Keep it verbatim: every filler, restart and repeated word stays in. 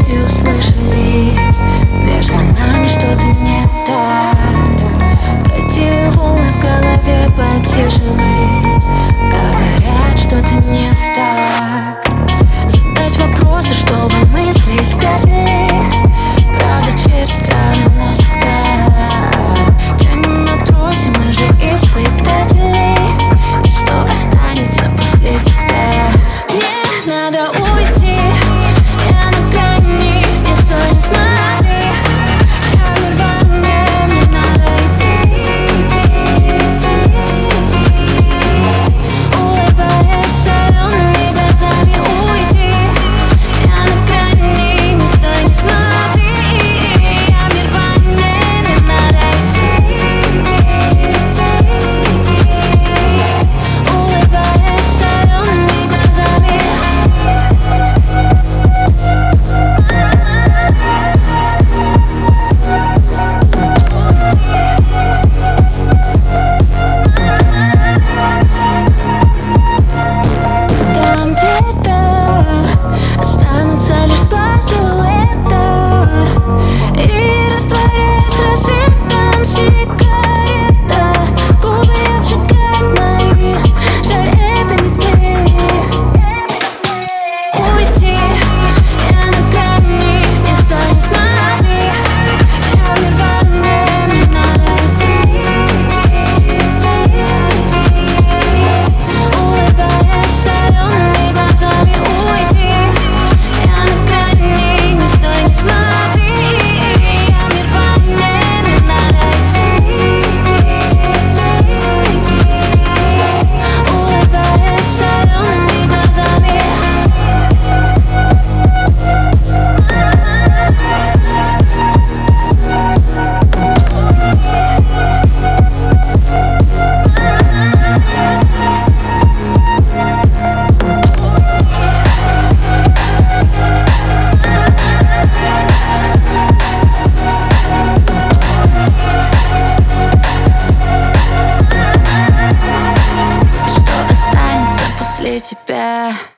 соседи услышали, между нами что-то не так. Радиоволны в голове потяжелы, говорят, что-то не в такт. Задать вопросы, чтобы мысли спятили, правда через страны нас всегда тянем на тросе, мы же испытатели. И что останется после тебя? Мне надо уйти, я на грани, не стой, не смотри. Камер во мне, мне надо идти, идти, идти, идти. Улыбаясь солеными глазами, уйти. Я на грани, не стой, не смотри. Камер во мне, мне надо идти, идти, идти, идти. Улыбаясь солеными глазами. Там где-то останутся лишь два силуэта, и растворяясь с рассветом сигарета. Губы обжигают мои, жаль, это не ты. Уйти, я на грани, не стой, не смотри. Камер во мне, мне надо идти, идти, идти, идти. Улыбаясь солеными глазами, уйти. Я на грани, не стой, не смотри. Камер во мне, мне надо идти, идти, идти, идти. Улыбаясь солеными глазами. Что останется после тебя?